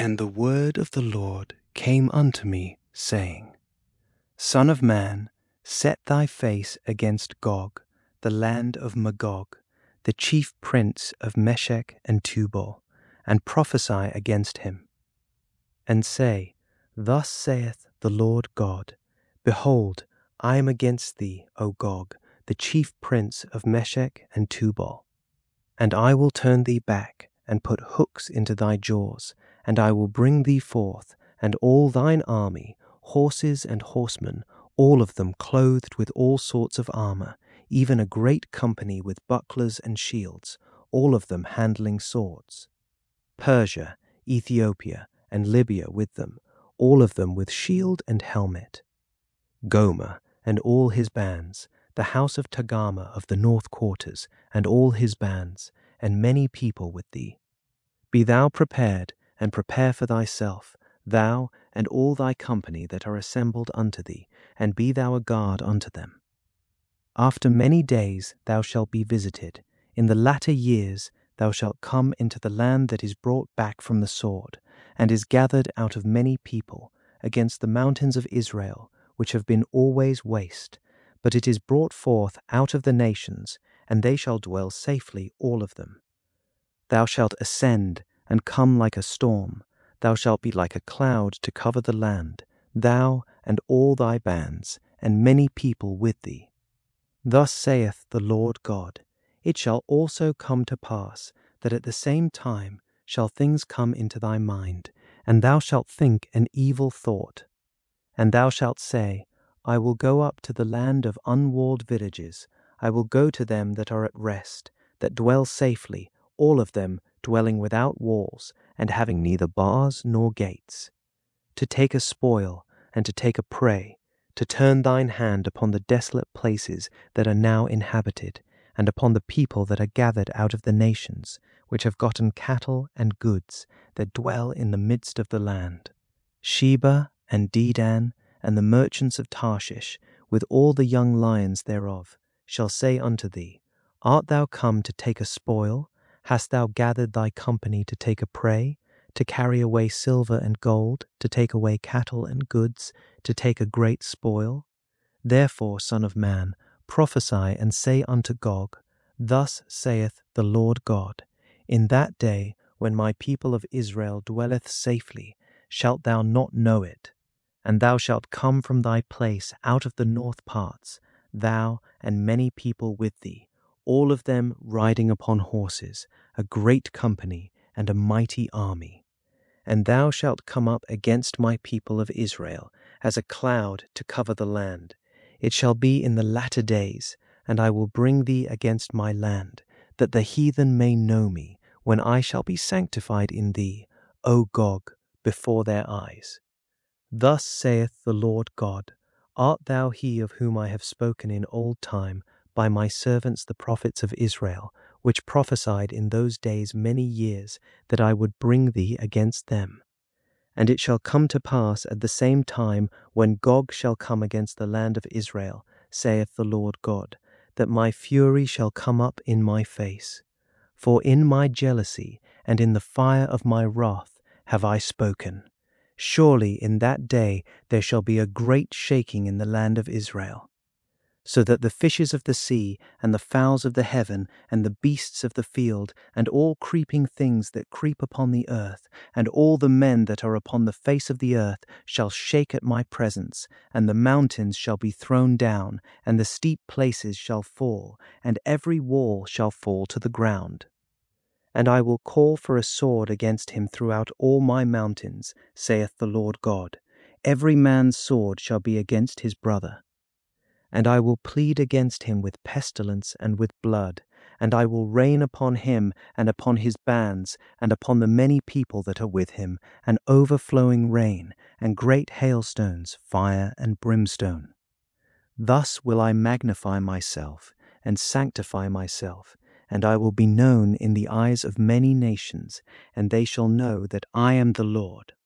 And the word of the Lord came unto me, saying, Son of man, set thy face against Gog, the land of Magog, the chief prince of Meshech and Tubal, and prophesy against him. And say, Thus saith the Lord God, Behold, I am against thee, O Gog, the chief prince of Meshech and Tubal. And I will turn thee back, and put hooks into thy jaws, and I will bring thee forth, and all thine army, horses and horsemen, all of them clothed with all sorts of armor, even a great company with bucklers and shields, all of them handling swords. Persia, Ethiopia, and Libya with them, all of them with shield and helmet. Gomer and all his bands, the house of Tagama of the north quarters, and all his bands, and many people with thee. Be thou prepared, and prepare for thyself, thou and all thy company that are assembled unto thee, and be thou a guard unto them. After many days thou shalt be visited. In the latter years thou shalt come into the land that is brought back from the sword, and is gathered out of many people, against the mountains of Israel, which have been always waste, but it is brought forth out of the nations, and they shall dwell safely, all of them. Thou shalt ascend, and come like a storm, thou shalt be like a cloud to cover the land, thou and all thy bands, and many people with thee. Thus saith the Lord God, It shall also come to pass, that at the same time shall things come into thy mind, and thou shalt think an evil thought. And thou shalt say, I will go up to the land of unwalled villages, I will go to them that are at rest, that dwell safely, all of them dwelling without walls, and having neither bars nor gates. To take a spoil, and to take a prey, to turn thine hand upon the desolate places that are now inhabited, and upon the people that are gathered out of the nations, which have gotten cattle and goods, that dwell in the midst of the land. Sheba and Dedan, and the merchants of Tarshish, with all the young lions thereof, shall say unto thee, Art thou come to take a spoil? Hast thou gathered thy company to take a prey, to carry away silver and gold, to take away cattle and goods, to take a great spoil? Therefore, Son of man, prophesy and say unto Gog, Thus saith the Lord God, In that day, when my people of Israel dwelleth safely, shalt thou not know it? And thou shalt come from thy place out of the north parts, thou and many people with thee, all of them riding upon horses, a great company and a mighty army. And thou shalt come up against my people of Israel, as a cloud to cover the land. It shall be in the latter days, and I will bring thee against my land, that the heathen may know me, when I shall be sanctified in thee, O Gog, before their eyes. Thus saith the Lord God, Art thou he of whom I have spoken in old time by my servants the prophets of Israel, which prophesied in those days many years that I would bring thee against them? And it shall come to pass at the same time when Gog shall come against the land of Israel, saith the Lord God, that my fury shall come up in my face. For in my jealousy and in the fire of my wrath have I spoken. Surely in that day there shall be a great shaking in the land of Israel, so that the fishes of the sea, and the fowls of the heaven, and the beasts of the field, and all creeping things that creep upon the earth, and all the men that are upon the face of the earth, shall shake at my presence, and the mountains shall be thrown down, and the steep places shall fall, and every wall shall fall to the ground. And I will call for a sword against him throughout all my mountains, saith the Lord God. Every man's sword shall be against his brother. And I will plead against him with pestilence and with blood, and I will rain upon him and upon his bands, and upon the many people that are with him, an overflowing rain, and great hailstones, fire and brimstone. Thus will I magnify myself, and sanctify myself, and I will be known in the eyes of many nations, and they shall know that I am the Lord.